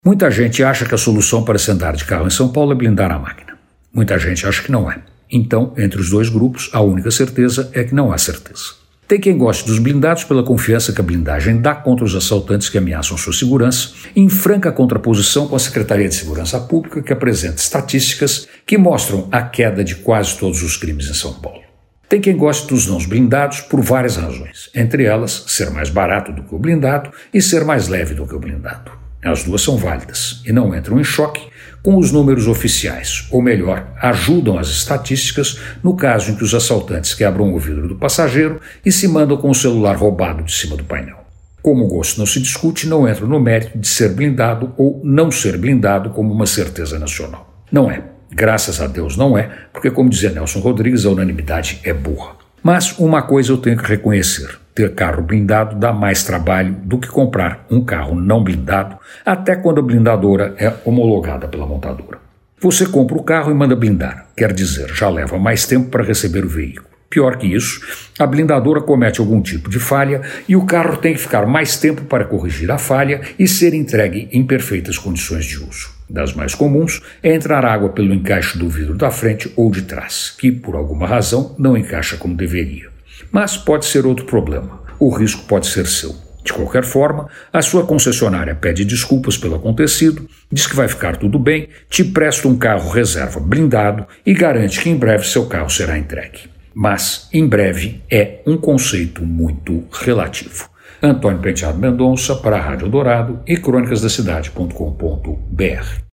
Muita gente acha que a solução para se andar de carro em São Paulo é blindar a máquina. Muita gente acha que não é. Então, entre os dois grupos, a única certeza é que não há certeza. Tem quem goste dos blindados pela confiança que a blindagem dá contra os assaltantes que ameaçam sua segurança, em franca contraposição com a Secretaria de Segurança Pública, que apresenta estatísticas que mostram a queda de quase todos os crimes em São Paulo. Tem quem goste dos não blindados por várias razões, entre elas ser mais barato do que o blindado e ser mais leve do que o blindado. As duas são válidas e não entram em choque com os números oficiais, ou melhor, ajudam as estatísticas no caso em que os assaltantes quebram o vidro do passageiro e se mandam com o celular roubado de cima do painel. Como o gosto não se discute, não entra no mérito de ser blindado ou não ser blindado como uma certeza nacional. Não é. Graças a Deus não é, porque como dizia Nelson Rodrigues, a unanimidade é burra. Mas uma coisa eu tenho que reconhecer: ter carro blindado dá mais trabalho do que comprar um carro não blindado, até quando a blindadora é homologada pela montadora. Você compra o carro e manda blindar, quer dizer, já leva mais tempo para receber o veículo. Pior que isso, a blindadora comete algum tipo de falha e o carro tem que ficar mais tempo para corrigir a falha e ser entregue em perfeitas condições de uso. Das mais comuns é entrar água pelo encaixe do vidro da frente ou de trás, que, por alguma razão, não encaixa como deveria. Mas pode ser outro problema. O risco pode ser seu. De qualquer forma, a sua concessionária pede desculpas pelo acontecido, diz que vai ficar tudo bem, te presta um carro reserva blindado e garante que em breve seu carro será entregue. Mas, em breve, é um conceito muito relativo. Antônio Penteado Mendonça para a Rádio Dourado e crônicasdacidade.com.br.